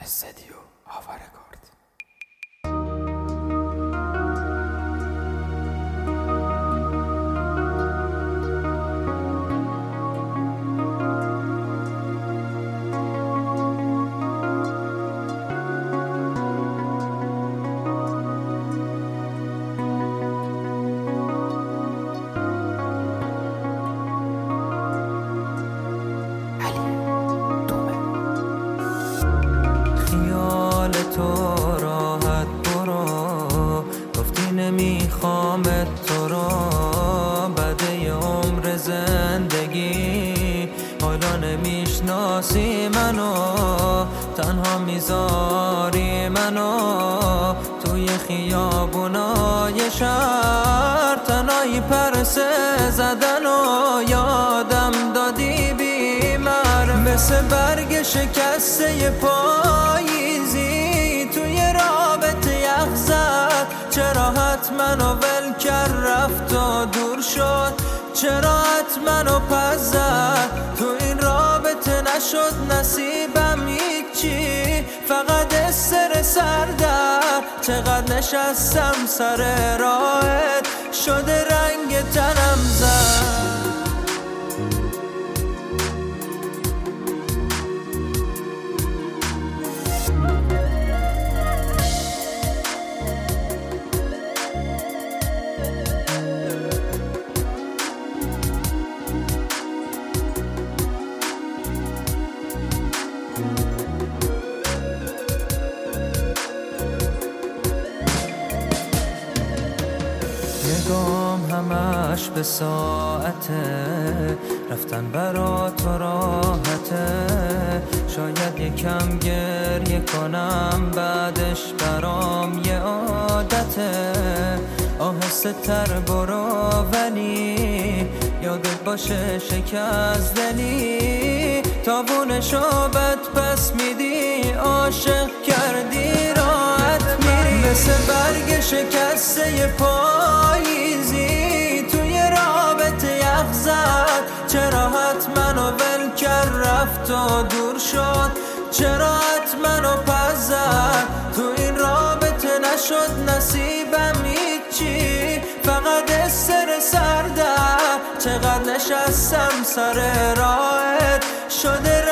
استدیو آوارگارد. خیال تو راحت برو، گفتی نمیخوامت تو رو، بعد عمر زندگی حالا نمیشناسی منو، تنها میذاری منو توی خیابونای شهر، تنهایی پرسه زدن و یادم دادی بیمر، مثل برگ شکسته پاییزی توی رابطه یخ زد. چرا حتماً ول کرد رفت و دور شد، چرا حتماً پس زد، تو این رابطه نشد نصیبم هیچی، فقط استر سردر. چقدر نشستم سر راهت شده رنگ تنم زد. نگام همش به ساعته، رفتن برا تو راحته، شاید یکم گریه کنم بعدش برام یه عادته. آهسته تر برو ولی یادت باشه شکست دلی، تابونشو بد پس میدی، عاشق کردی راحت میری، مثل برگ شکسته پاییزی توی رابطه یخ زد. چرا حتماً ول کرد رفت و دور شد، چرا حتماً پس زد، تو این رابطه نشد نصیبم هیچی، فقط استر سردر. چقدر نشستم سر راهت شده